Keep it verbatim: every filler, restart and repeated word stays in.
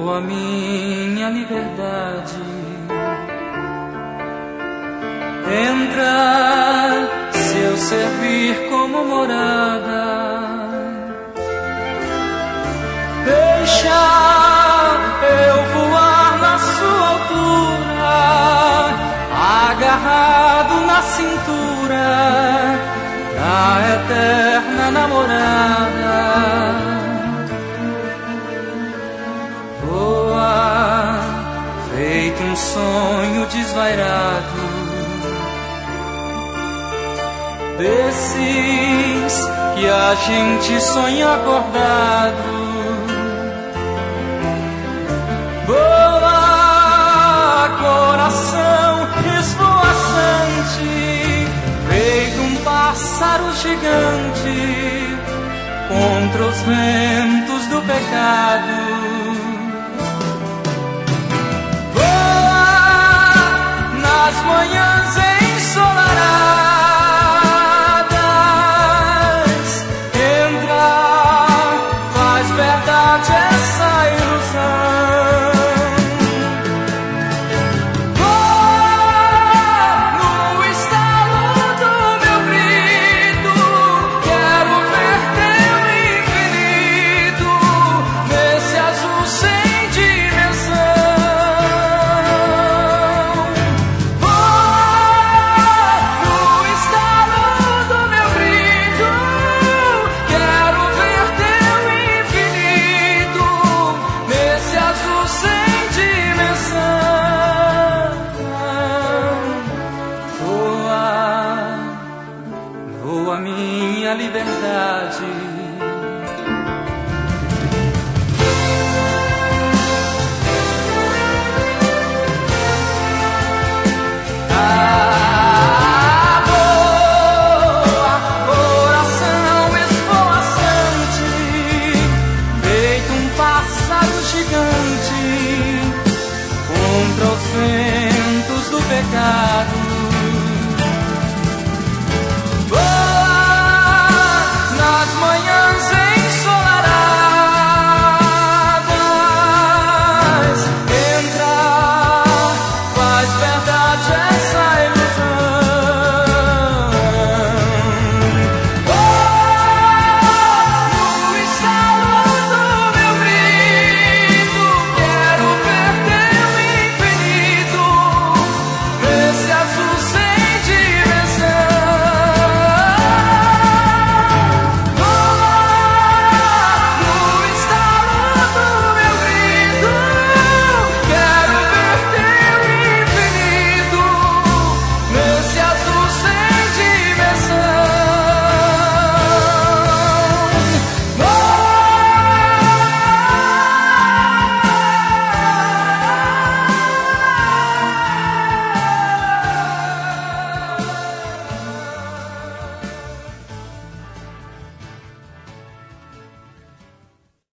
voa minha liberdade. Entra, se eu servir como morada. Deixa eu voar na sua altura, agarrado na cintura da eterna namorada. Voa, feito um sonho desvairado, desses que a gente sonha acordado. Voa, coração esvoaçante, feito um pássaro gigante contra os ventos do pecado.